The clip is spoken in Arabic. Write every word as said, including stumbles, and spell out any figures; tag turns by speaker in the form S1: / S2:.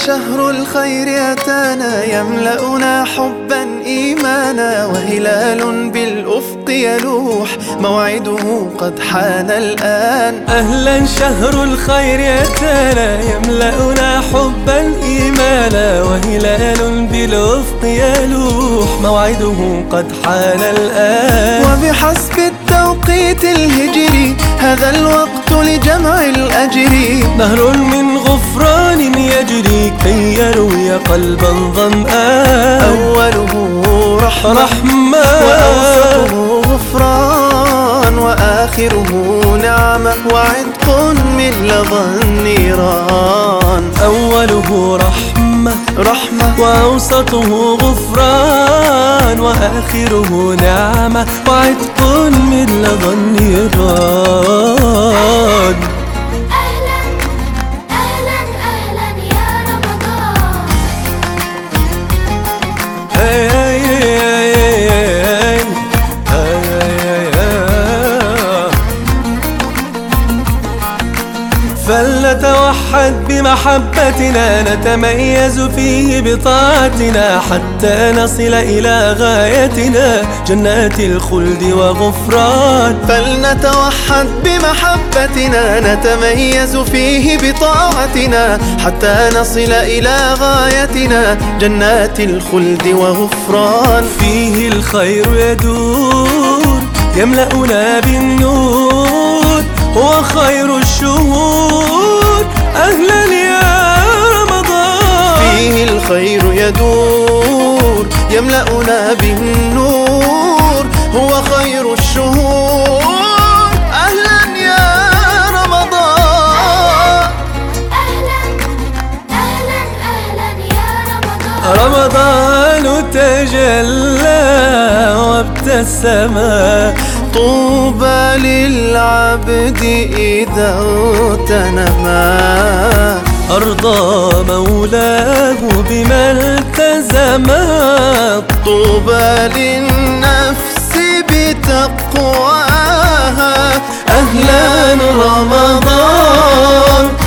S1: شهر الخير أتانا يملأنا حبا إيمانا، وهلال بالأفق يلوح موعده قد حان الآن.
S2: أهلا شهر الخير أتانا يملأنا حبا إيمانا، وهلال بالأفق يلوح موعده قد حان الآن.
S1: وبحسب التوقيت الهجري هذا الوقت لجمع الأجر،
S2: نهر من غفران يجري كي يروي قلبا ظمآن.
S1: أوله رحمة,
S2: رحمة
S1: وأوسطه غفران، وآخره نعمة وعتق من لظى النيران.
S2: أوله رحمة
S1: رحمة
S2: وأوسطه غفران، وآخره نعمة وعتق من لظى النيران.
S3: أهلا أهلا أهلا يا رمضان.
S2: هاي هاي هاي هاي هاي هاي. فلنتوحد بمحبتنا نتميز فيه بطاعتنا، حتى نصل إلى غايتنا جنات الخلد وغفران.
S1: فلنتوحد بمحبتنا نتميز فيه بطاعتنا، حتى نصل إلى غايتنا جنات الخلد وغفران.
S2: فيه الخير يدور يملأنا بالنور، هو خير الشهور أهلا يا رمضان.
S1: فيه الخير يدور يملأنا بالنور، هو خير الشهور أهلا يا رمضان.
S3: أهلا أهلا أهلا يا رمضان.
S2: رمضان تجلى وابتسم،
S1: طوبى للعبد إذا اغتنما،
S2: أرضى مولاه بما التزما.
S1: طوبى للنفس بتقواها، أهلا رمضان.